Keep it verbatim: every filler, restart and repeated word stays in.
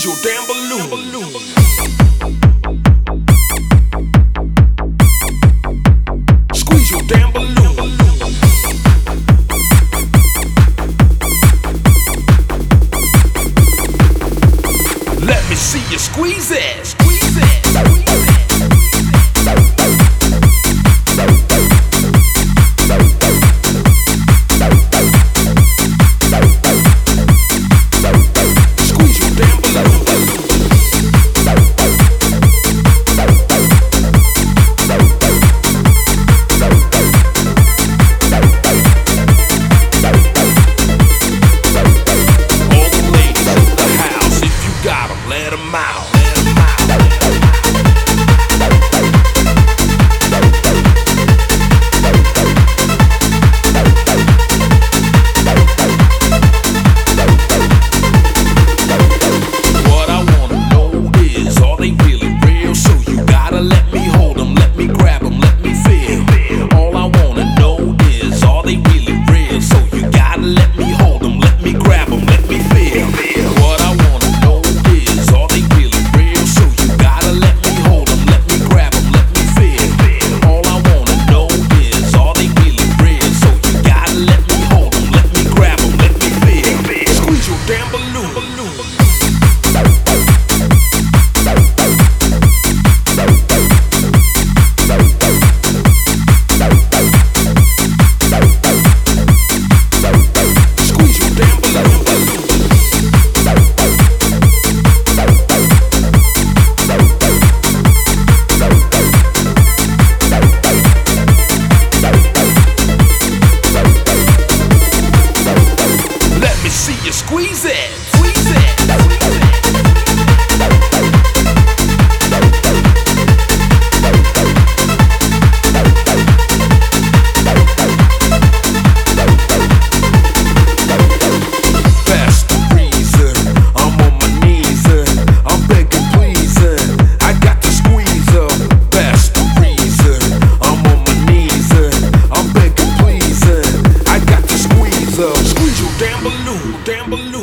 Squeeze your damn balloon. Squeeze your damn balloon. Let me see you squeeze it. Squeeze it. Let 'em out. What I wanna know is, are they really real? So you gotta let me hold 'em, let me grab 'em, let me feel. All I wanna know is, are they really real? So you gotta let me hold 'em, let me grab 'em, let me feel. What I wanna know is, are they really real? So you gotta let me hold 'em, let me grab 'em, let me feel. All I wanna know is, are they really real? So you gotta let me hold 'em, let me grab 'em, let me feel. Squeeze your damn balloon. See you squeeze it, squeeze it. That's the reason I'm on my knees, I'm begging, pleasing. I got to squeeze up. That's the reason I'm on my knees, I'm begging, pleasing. I got to squeeze up. Squeeze your damn balloon. Damn balloon.